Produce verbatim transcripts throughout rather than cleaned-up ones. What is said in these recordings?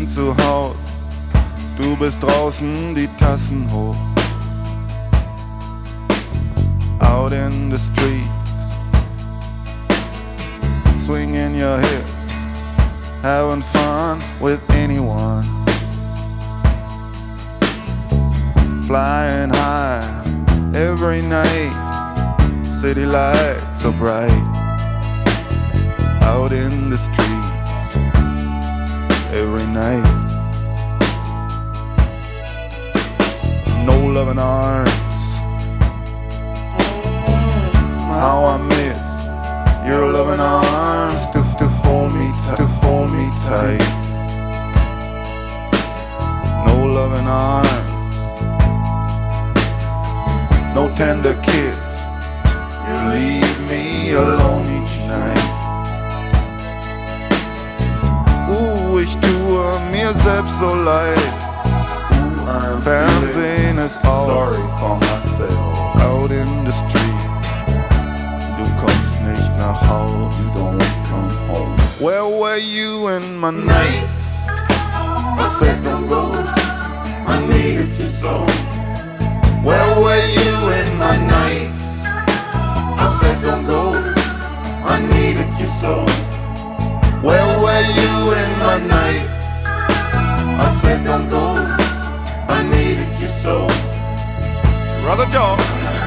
zu Haus, du bist draußen, die Tassen hoch. Out in the streets, swinging your hips, having fun with anyone. Flying high every night, city lights so bright. Out in the streets every night. No loving arms, how I miss your loving arms to, to hold me t- to hold me tight. No loving arms, no tender kiss, you leave me alone each night. Uh, ich tue mir selbst so leid. I'm Fernsehen ist aus, sorry for myself. out in the street. Du kommst nicht nach Haus. You don't come home. Where were you in my nights? I said don't go, I needed you so. Where were you in my nights? I said don't go, I needed you so. Where were you in my nights? I said don't go, I needed you so. Brother John.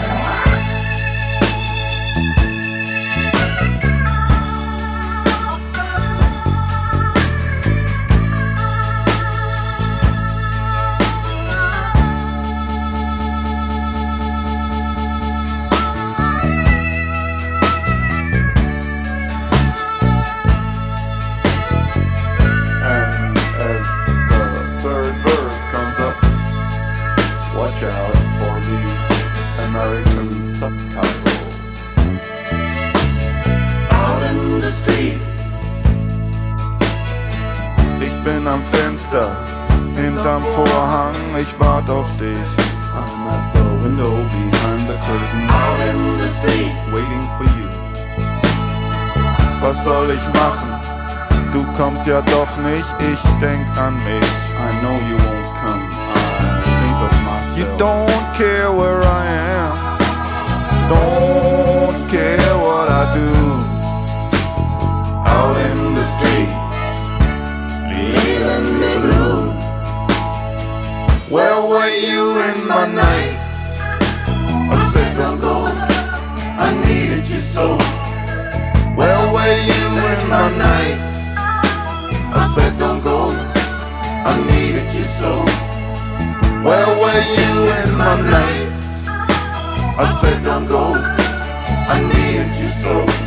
And as the third verse comes up, watch out for the American subtitles. Out in the street, Ich bin am Fenster, hinterm Vorhang, ich wart auf dich. I'm at the window behind the curtain. Out in the street, Waiting for you. Was soll ich machen? Du kommst ja doch nicht, ich denk an mich. I know you won't come. I think of myself. You don't care where I am, don't care what I do. Out in the streets, leaving me blue. Where were you in my nights? I said don't go, I needed you so. Where were you in my nights? I said don't go, I needed you so. Where were you in my nights? I said don't go, I needed you so.